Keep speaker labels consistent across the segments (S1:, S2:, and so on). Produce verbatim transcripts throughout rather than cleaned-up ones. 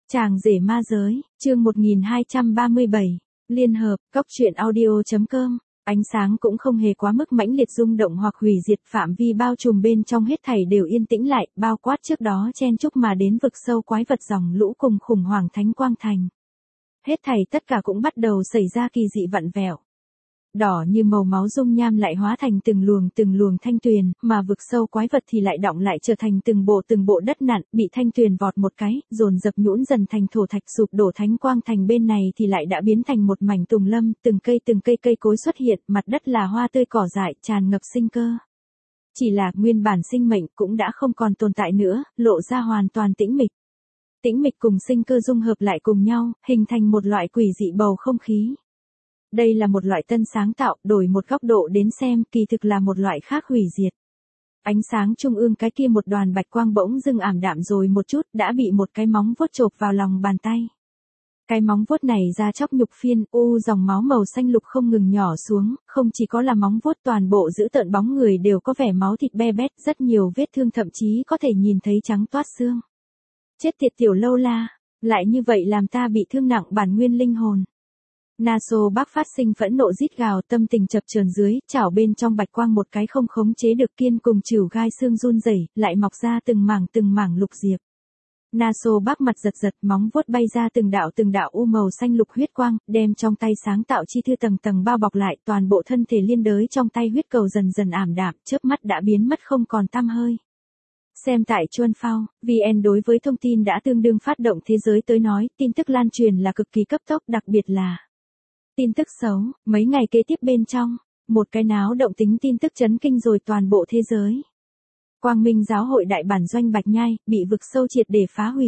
S1: Chàng rể ma giới, chương một nghìn hai trăm ba mươi bảy, Liên hợp, cốc truyện audio.com, ánh sáng cũng không hề quá mức mãnh liệt rung động hoặc hủy diệt, phạm vi bao trùm bên trong hết thảy đều yên tĩnh lại, bao quát trước đó chen chúc mà đến vực sâu quái vật dòng lũ cùng khủng hoảng thánh quang thành. Hết thảy tất cả cũng bắt đầu xảy ra kỳ dị vặn vẹo. Đỏ như màu máu dung nham lại hóa thành từng luồng từng luồng thanh tuyền, mà vực sâu quái vật thì lại đọng lại trở thành từng bộ từng bộ đất nặn, bị thanh tuyền vọt một cái, dồn dập nhũn dần thành thổ thạch, sụp đổ thánh quang thành bên này thì lại đã biến thành một mảnh tùng lâm, từng cây từng cây cây cối xuất hiện, mặt đất là hoa tươi cỏ dại, tràn ngập sinh cơ. Chỉ là nguyên bản sinh mệnh cũng đã không còn tồn tại nữa, lộ ra hoàn toàn tĩnh mịch. Tĩnh mịch cùng sinh cơ dung hợp lại cùng nhau, hình thành một loại quỷ dị bầu không khí. Đây là một loại tân sáng tạo, đổi một góc độ đến xem, kỳ thực là một loại khác hủy diệt. Ánh sáng trung ương cái kia một đoàn bạch quang bỗng dưng ảm đạm rồi một chút, đã bị một cái móng vuốt chộp vào lòng bàn tay. Cái móng vuốt này ra chóc nhục phiên, u dòng máu màu xanh lục không ngừng nhỏ xuống, không chỉ có là móng vuốt, toàn bộ giữ tợn bóng người đều có vẻ máu thịt be bét, rất nhiều vết thương thậm chí có thể nhìn thấy trắng toát xương. Chết tiệt tiểu lâu la, lại như vậy làm ta bị thương nặng bản nguyên linh hồn. Naso Bắc phát sinh phẫn nộ rít gào, tâm tình chập chờn dưới, chảo bên trong bạch quang một cái không khống chế được kiên cùng chịu gai xương run rẩy, lại mọc ra từng mảng từng mảng lục diệp. Naso Bắc mặt giật giật, móng vuốt bay ra từng đạo từng đạo u màu xanh lục huyết quang, đem trong tay sáng tạo chi thư tầng tầng bao bọc lại, toàn bộ thân thể liên đới trong tay huyết cầu dần dần ảm đạm, chớp mắt đã biến mất không còn tăm hơi. Xem tại Chuan Phao, vê en đối với thông tin đã tương đương phát động thế giới tới nói, tin tức lan truyền là cực kỳ cấp tốc, đặc biệt là tin tức xấu, mấy ngày kế tiếp bên trong, một cái náo động tính tin tức chấn kinh rồi toàn bộ thế giới. Quang Minh giáo hội đại bản doanh Bạch Nhai, bị vực sâu triệt để phá hủy.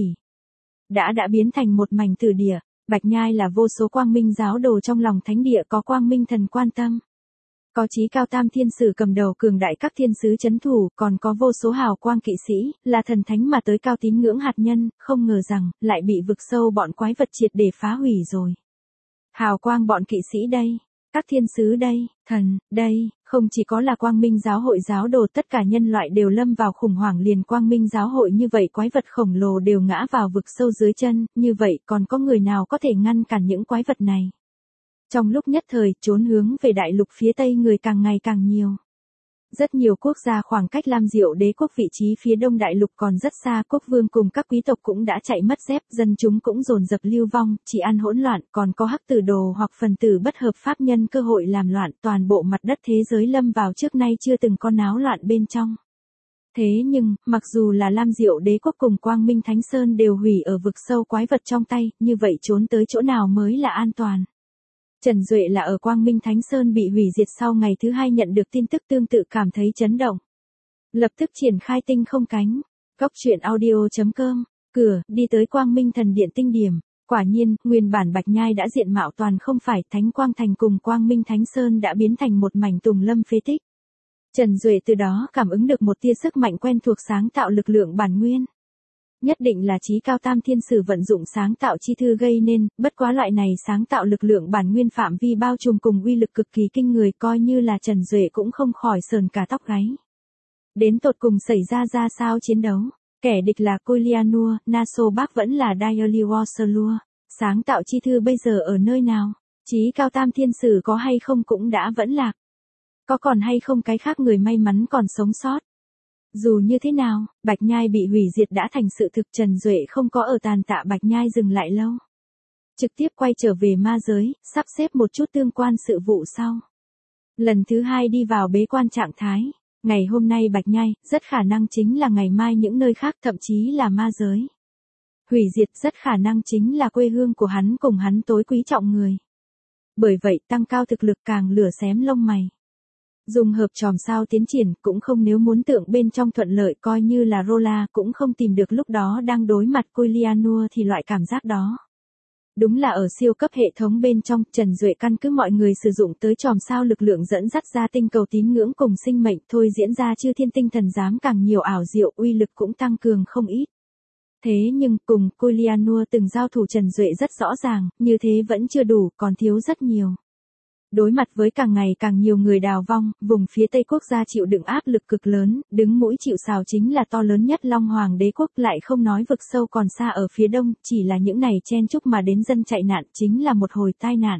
S1: Đã đã biến thành một mảnh tử địa, Bạch Nhai là vô số Quang Minh giáo đồ trong lòng thánh địa có Quang Minh thần quan tâm. Có chí cao tam thiên sử cầm đầu cường đại các thiên sứ chấn thủ, còn có vô số hào quang kỵ sĩ, là thần thánh mà tới cao tín ngưỡng hạt nhân, không ngờ rằng, lại bị vực sâu bọn quái vật triệt để phá hủy rồi. Hào quang bọn kỵ sĩ đây, các thiên sứ đây, thần, đây, không chỉ có là Quang Minh giáo hội giáo đồ, tất cả nhân loại đều lâm vào khủng hoảng, liền Quang Minh giáo hội như vậy quái vật khổng lồ đều ngã vào vực sâu dưới chân, như vậy còn có người nào có thể ngăn cản những quái vật này. Trong lúc nhất thời, trốn hướng về đại lục phía tây người càng ngày càng nhiều. Rất nhiều quốc gia khoảng cách Lam Diệu đế quốc vị trí phía đông đại lục còn rất xa, quốc vương cùng các quý tộc cũng đã chạy mất dép, dân chúng cũng dồn dập lưu vong, chỉ ăn hỗn loạn, còn có hắc tử đồ hoặc phần tử bất hợp pháp nhân cơ hội làm loạn, toàn bộ mặt đất thế giới lâm vào trước nay chưa từng có náo loạn bên trong. Thế nhưng, mặc dù là Lam Diệu đế quốc cùng Quang Minh Thánh Sơn đều hủy ở vực sâu quái vật trong tay, như vậy trốn tới chỗ nào mới là an toàn? Trần Duệ là ở Quang Minh Thánh Sơn bị hủy diệt sau ngày thứ hai nhận được tin tức tương tự cảm thấy chấn động. Lập tức triển khai tinh không cánh, cốc truyện audio.com, cửa, đi tới Quang Minh Thần Điện tinh điểm. Quả nhiên, nguyên bản Bạch Nhai đã diện mạo toàn không phải, Thánh Quang Thành cùng Quang Minh Thánh Sơn đã biến thành một mảnh tùng lâm phế tích. Trần Duệ từ đó cảm ứng được một tia sức mạnh quen thuộc sáng tạo lực lượng bản nguyên. Nhất định là chí cao tam thiên sử vận dụng sáng tạo chi thư gây nên, bất quá loại này sáng tạo lực lượng bản nguyên phạm vi bao trùm cùng uy lực cực kỳ kinh người, coi như là Trần Duệ cũng không khỏi sờn cả tóc gáy. Đến tột cùng xảy ra ra sao chiến đấu, kẻ địch là Colianua, Naso Bắc vẫn là Daily Warslua, sáng tạo chi thư bây giờ ở nơi nào, chí cao tam thiên sử có hay không cũng đã vẫn lạc. Có còn hay không cái khác người may mắn còn sống sót. Dù như thế nào, Bạch Nhai bị hủy diệt đã thành sự thực, Trần Duệ không có ở tàn tạ Bạch Nhai dừng lại lâu. Trực tiếp quay trở về ma giới, sắp xếp một chút tương quan sự vụ sau. Lần thứ hai đi vào bế quan trạng thái. Ngày hôm nay Bạch Nhai, rất khả năng chính là ngày mai những nơi khác, thậm chí là ma giới. Hủy diệt rất khả năng chính là quê hương của hắn cùng hắn tối quý trọng người. Bởi vậy tăng cao thực lực càng lửa xém lông mày. Dùng hợp tròm sao tiến triển, cũng không nếu muốn tượng bên trong thuận lợi, coi như là Rola cũng không tìm được lúc đó đang đối mặt Colianua thì loại cảm giác đó. Đúng là ở siêu cấp hệ thống bên trong, Trần Duệ căn cứ mọi người sử dụng tới tròm sao lực lượng dẫn dắt ra tinh cầu tín ngưỡng cùng sinh mệnh, thôi diễn ra chư thiên tinh thần giám càng nhiều ảo diệu, uy lực cũng tăng cường không ít. Thế nhưng, cùng Colianua từng giao thủ Trần Duệ rất rõ ràng, như thế vẫn chưa đủ, còn thiếu rất nhiều. Đối mặt với càng ngày càng nhiều người đào vong, vùng phía Tây quốc gia chịu đựng áp lực cực lớn, đứng mũi chịu sào chính là to lớn nhất Long Hoàng đế quốc, lại không nói vực sâu còn xa ở phía đông, chỉ là những này chen chúc mà đến dân chạy nạn chính là một hồi tai nạn.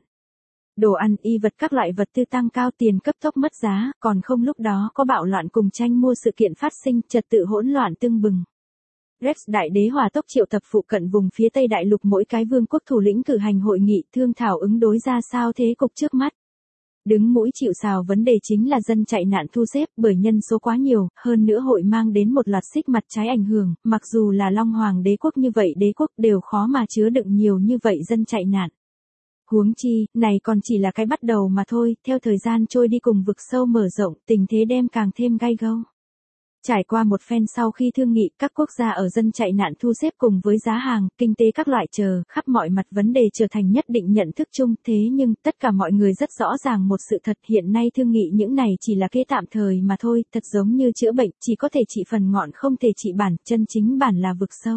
S1: Đồ ăn, y vật các loại vật tư tăng cao, tiền cấp tốc mất giá, còn không lúc đó có bạo loạn cùng tranh mua sự kiện phát sinh, trật tự hỗn loạn tưng bừng. Rex đại đế hỏa tốc triệu tập phụ cận vùng phía Tây đại lục mỗi cái vương quốc thủ lĩnh cử hành hội nghị thương thảo ứng đối ra sao thế cục trước mắt. Đứng mũi chịu sào vấn đề chính là dân chạy nạn thu xếp, bởi nhân số quá nhiều, hơn nữa hội mang đến một loạt xích mặt trái ảnh hưởng, mặc dù là Long Hoàng đế quốc như vậy đế quốc đều khó mà chứa đựng nhiều như vậy dân chạy nạn. Huống chi, này còn chỉ là cái bắt đầu mà thôi, theo thời gian trôi đi cùng vực sâu mở rộng, tình thế đem càng thêm gay gâu. Trải qua một phen sau khi thương nghị, các quốc gia ở dân chạy nạn thu xếp cùng với giá hàng, kinh tế các loại chờ, khắp mọi mặt vấn đề trở thành nhất định nhận thức chung, thế nhưng tất cả mọi người rất rõ ràng một sự thật, hiện nay thương nghị những này chỉ là kế tạm thời mà thôi, thật giống như chữa bệnh, chỉ có thể trị phần ngọn không thể trị bản, chân chính bản là vực sâu.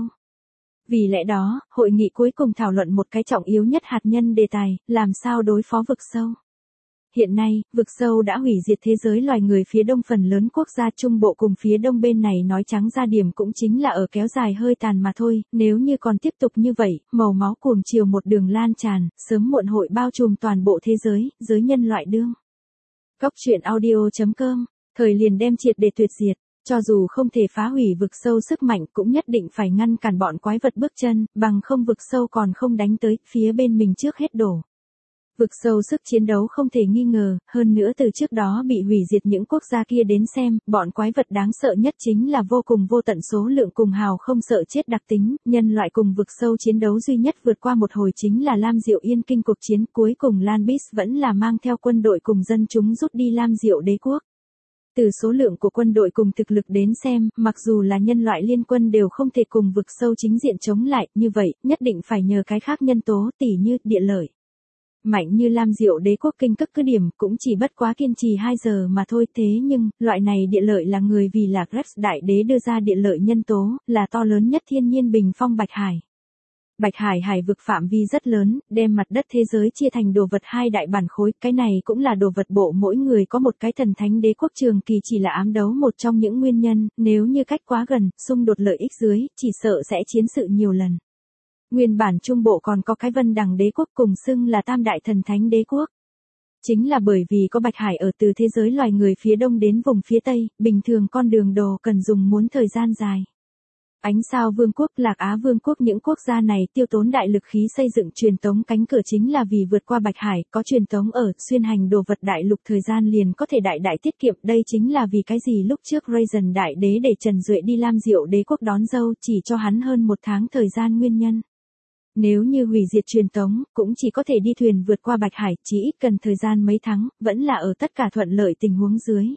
S1: Vì lẽ đó, hội nghị cuối cùng thảo luận một cái trọng yếu nhất hạt nhân đề tài, làm sao đối phó vực sâu. Hiện nay, vực sâu đã hủy diệt thế giới loài người phía đông phần lớn quốc gia Trung Bộ cùng phía đông bên này, nói trắng ra điểm cũng chính là ở kéo dài hơi tàn mà thôi, nếu như còn tiếp tục như vậy, màu máu cuồng chiều một đường lan tràn, sớm muộn hội bao trùm toàn bộ thế giới, giới nhân loại đương. Góc truyện audio chấm com, thời liền đem triệt để tuyệt diệt. Cho dù không thể phá hủy vực sâu sức mạnh cũng nhất định phải ngăn cản bọn quái vật bước chân, bằng không vực sâu còn không đánh tới, phía bên mình trước hết đổ. Vực sâu sức chiến đấu không thể nghi ngờ, hơn nữa từ trước đó bị hủy diệt những quốc gia kia đến xem, bọn quái vật đáng sợ nhất chính là vô cùng vô tận số lượng cùng hào không sợ chết đặc tính, nhân loại cùng vực sâu chiến đấu duy nhất vượt qua một hồi chính là Lam Diệu Yên Kinh cuộc chiến, cuối cùng Lan Bis vẫn là mang theo quân đội cùng dân chúng rút đi Lam Diệu đế quốc. Từ số lượng của quân đội cùng thực lực đến xem, mặc dù là nhân loại liên quân đều không thể cùng vực sâu chính diện chống lại, như vậy, nhất định phải nhờ cái khác nhân tố, tỉ như địa lợi. Mạnh như Lam Diệu đế quốc kinh cấp cứ điểm, cũng chỉ bất quá kiên trì hai giờ mà thôi, thế nhưng, loại này địa lợi là người vì là Rex đại đế đưa ra địa lợi nhân tố, là to lớn nhất thiên nhiên bình phong Bạch Hải. Bạch Hải hải vực phạm vi rất lớn, đem mặt đất thế giới chia thành đồ vật hai đại bản khối, cái này cũng là đồ vật bộ mỗi người có một cái thần thánh đế quốc trường kỳ chỉ là ám đấu một trong những nguyên nhân, nếu như cách quá gần, xung đột lợi ích dưới, chỉ sợ sẽ chiến sự nhiều lần. Nguyên bản Trung Bộ còn có cái Vân Đằng đế quốc cùng xưng là Tam đại thần thánh đế quốc. Chính là bởi vì có Bạch Hải ở từ thế giới loài người phía đông đến vùng phía tây, bình thường con đường đồ cần dùng muốn thời gian dài. Ánh sao vương quốc, Lạc Á vương quốc, những quốc gia này tiêu tốn đại lực khí xây dựng truyền tống cánh cửa chính là vì vượt qua Bạch Hải, có truyền tống ở, xuyên hành đồ vật đại lục thời gian liền có thể đại đại tiết kiệm, đây chính là vì cái gì lúc trước Raisin đại đế để Trần Duệ đi Lam Diệu đế quốc đón dâu chỉ cho hắn hơn một tháng thời gian nguyên nhân. Nếu như hủy diệt truyền tống, cũng chỉ có thể đi thuyền vượt qua Bạch Hải, chỉ ít cần thời gian mấy tháng, vẫn là ở tất cả thuận lợi tình huống dưới.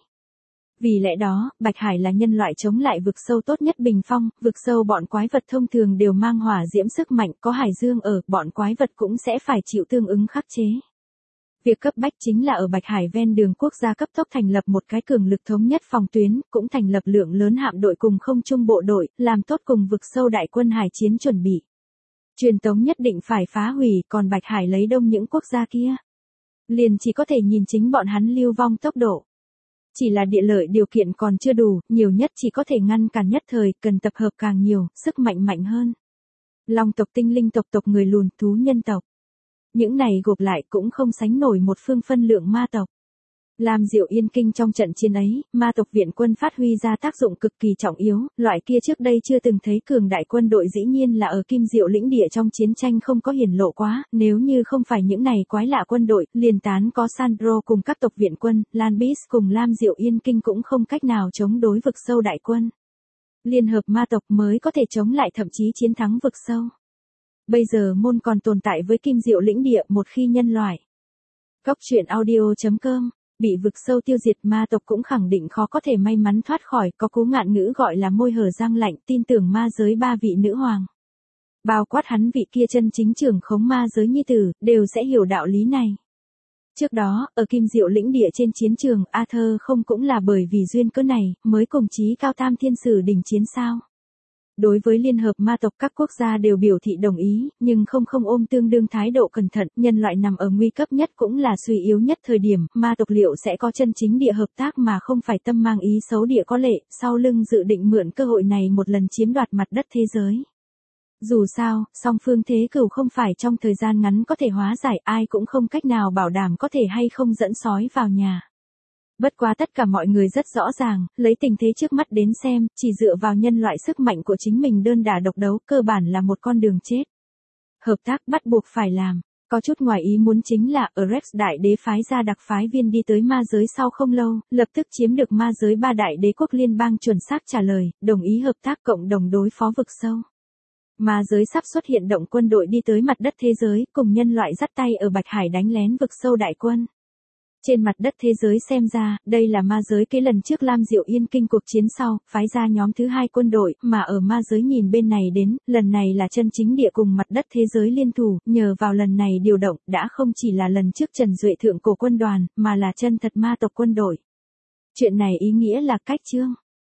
S1: Vì lẽ đó, Bạch Hải là nhân loại chống lại vực sâu tốt nhất bình phong, vực sâu bọn quái vật thông thường đều mang hỏa diễm sức mạnh, có hải dương ở, bọn quái vật cũng sẽ phải chịu tương ứng khắc chế. Việc cấp bách chính là ở Bạch Hải ven đường quốc gia cấp tốc thành lập một cái cường lực thống nhất phòng tuyến, cũng thành lập lượng lớn hạm đội cùng không trung bộ đội, làm tốt cùng vực sâu đại quân hải chiến chuẩn bị. Truyền tống nhất định phải phá hủy, còn Bạch Hải lấy đông những quốc gia kia. Liền chỉ có thể nhìn chính bọn hắn lưu vong tốc độ. Chỉ là địa lợi điều kiện còn chưa đủ, nhiều nhất chỉ có thể ngăn cản nhất thời, cần tập hợp càng nhiều, sức mạnh mạnh hơn. Long tộc, tinh linh tộc, tộc người lùn, thú nhân tộc. Những này gộp lại cũng không sánh nổi một phương phân lượng ma tộc. Lam Diệu Yên Kinh trong trận chiến ấy, ma tộc viện quân phát huy ra tác dụng cực kỳ trọng yếu, loại kia trước đây chưa từng thấy cường đại quân đội dĩ nhiên là ở Kim Diệu lĩnh địa trong chiến tranh không có hiển lộ quá, nếu như không phải những này quái lạ quân đội, liền tán có Sandro cùng các tộc viện quân, Lan Bis cùng Lam Diệu Yên Kinh cũng không cách nào chống đối vực sâu đại quân. Liên hợp ma tộc mới có thể chống lại thậm chí chiến thắng vực sâu. Bây giờ môn còn tồn tại với Kim Diệu lĩnh địa một khi nhân loại. Góc truyện audio chấm com bị vực sâu tiêu diệt, ma tộc cũng khẳng định khó có thể may mắn thoát khỏi, có cú ngạn ngữ gọi là môi hở răng lạnh, tin tưởng ma giới ba vị nữ hoàng. Bao quát hắn vị kia chân chính trưởng khống ma giới nhi tử, đều sẽ hiểu đạo lý này. Trước đó, ở Kim Diệu lĩnh địa trên chiến trường, Arthur không cũng là bởi vì duyên cớ này, mới cùng chí cao tam thiên sử đình chiến sao. Đối với liên hợp ma tộc các quốc gia đều biểu thị đồng ý, nhưng không không ôm tương đương thái độ cẩn thận, nhân loại nằm ở nguy cấp nhất cũng là suy yếu nhất thời điểm, ma tộc liệu sẽ có chân chính địa hợp tác mà không phải tâm mang ý xấu địa có lệ, sau lưng dự định mượn cơ hội này một lần chiếm đoạt mặt đất thế giới. Dù sao, song phương thế cửu không phải trong thời gian ngắn có thể hóa giải, ai cũng không cách nào bảo đảm có thể hay không dẫn sói vào nhà. Bất quá tất cả mọi người rất rõ ràng, lấy tình thế trước mắt đến xem, chỉ dựa vào nhân loại sức mạnh của chính mình đơn đả độc đấu, cơ bản là một con đường chết. Hợp tác bắt buộc phải làm. Có chút ngoài ý muốn chính là, ở Rex đại đế phái ra đặc phái viên đi tới ma giới sau không lâu, lập tức chiếm được ma giới ba đại đế quốc liên bang chuẩn xác trả lời, đồng ý hợp tác cộng đồng đối phó vực sâu. Ma giới sắp xuất hiện động quân đội đi tới mặt đất thế giới, cùng nhân loại dắt tay ở Bạch Hải đánh lén vực sâu đại quân. Trên mặt đất thế giới xem ra, đây là ma giới cái lần trước Lam Diệu Yên kinh cuộc chiến sau, phái ra nhóm thứ hai quân đội, mà ở ma giới nhìn bên này đến, lần này là chân chính địa cùng mặt đất thế giới liên thủ, nhờ vào lần này điều động, đã không chỉ là lần trước Trần Duệ thượng cổ quân đoàn, mà là chân thật ma tộc quân đội. Chuyện này ý nghĩa là cách chương.